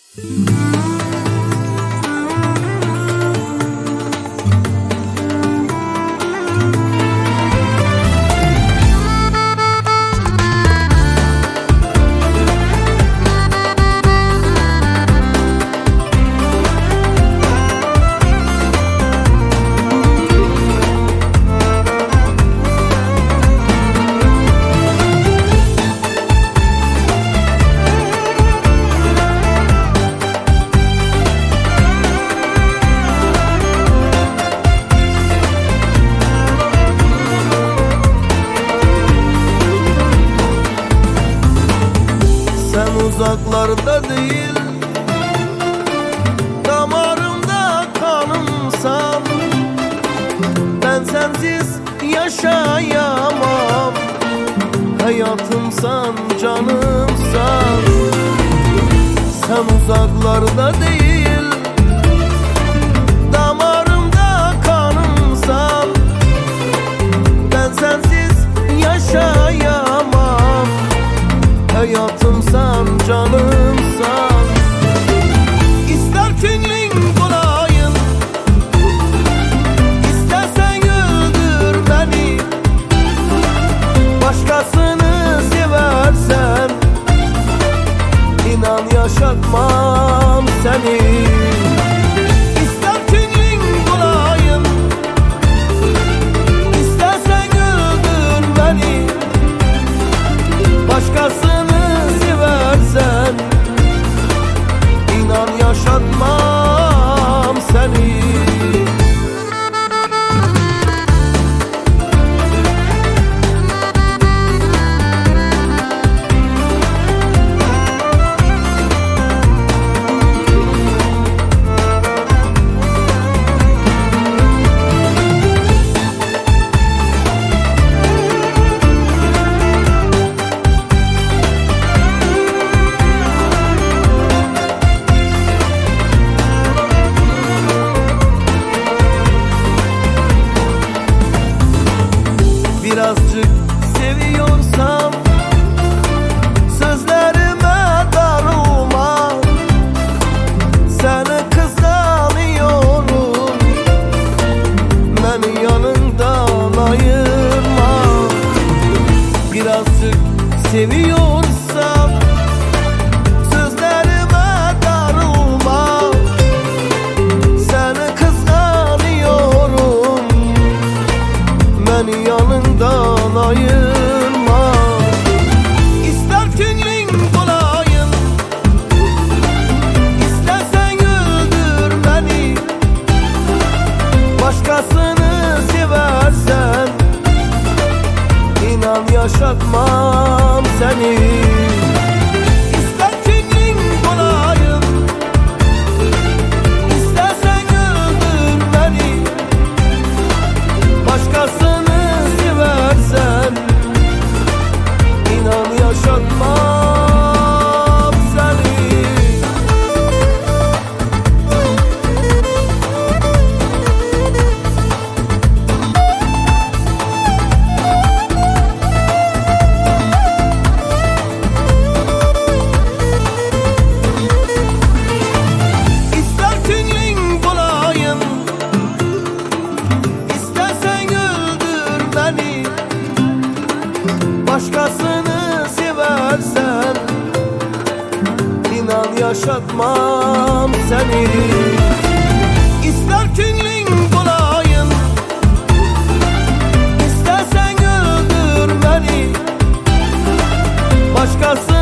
Uzaklarda değil, damarımda kanımsan, ben sensiz yaşayamam. Hayatımsan, canımsan. Sen uzaklarda değil, damarımda kanımsan, ben sensiz yaşayamam. Hayatımsan, canımsan. İster künlün bulayım, İstersen güldür beni. Başkasını seversen, İnan yaşatmam seni. İster künlün bulayım, İstersen güldür beni. Başkasını seversen, İnan yaşatmam seni. Birazcık seviyorsam, sözlerime darılma. Seni kıskanıyorum, beni yanından ayırma. Birazcık seviyorsam, sözlerime darılma. Seni kıskanıyorum, beni yanından ayırma. İster künlün bulayım, İstersen güldür beni. Başkasını seversen, İnan yaşatmam seni. İster künlün bulayım, İstersen güldür beni. Başkasını seversen, İnan yaşatmam seni. İster künlün bulayım, İstersen güldür beni. Başkasını seversen, İnan yaşatmam seni. İster künlün bulayım, İstersen güldür beni. Başkasını